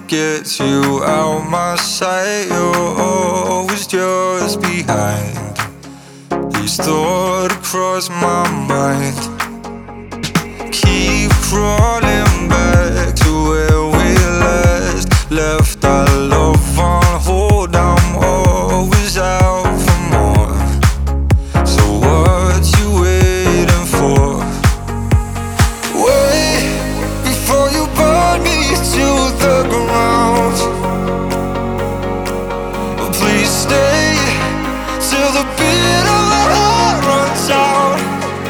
gets you out my sight. You're always just behind. These thoughts cross my mind. Keep crawling back to where we left our love on hold. I'm always out for more. So what you waiting for? Wait before you burn me to the ground. Please stay till the beat of my heart runs out.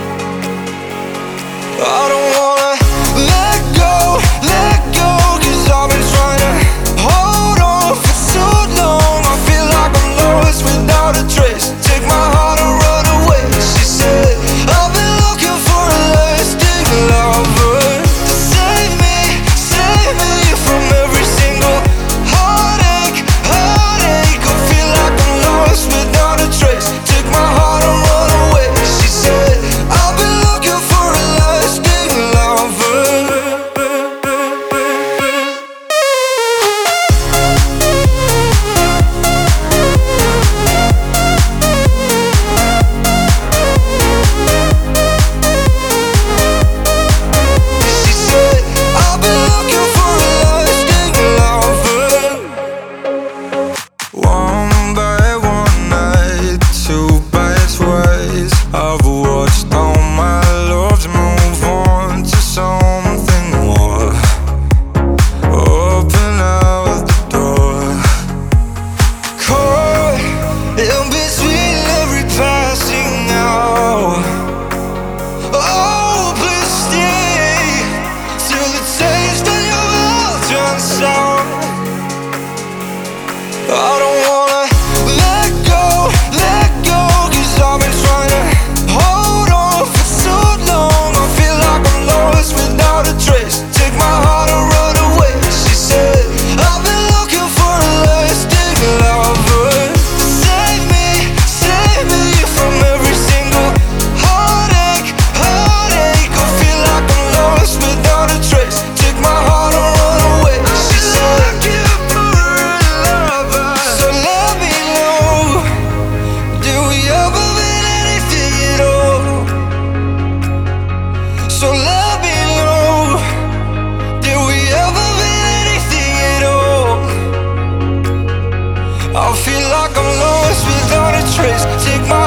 I don't wanna let go, cause I've been trying to hold on for too long. I feel like I'm lost without a trace. Take my heart and run away. She said, I've been looking for a lasting lover to save me from every single heartache. I feel like I'm lost without a trace. Take my heart and run away. She said, I've been looking for a lasting lover. She said, I've been looking for a lasting lover. One by one night, two by twice, I've watched all my loves move on to something more. Open out the door. Caught in between every passing hour. Oh, please stay till the taste of your mouth turns sour. I don't wanna let go, cause I've been trying to hold on for too long. I feel like I'm lost without a trace. Take my heart and run away. She said, I've been looking for a lasting lover to save me from every single heartache. I feel like I'm lost without a trace. Take my heart and run away. She said, so let me know, did we ever mean anything at all? So let me know, did we ever mean anything at all? I feel like I'm lost without a trace. Take my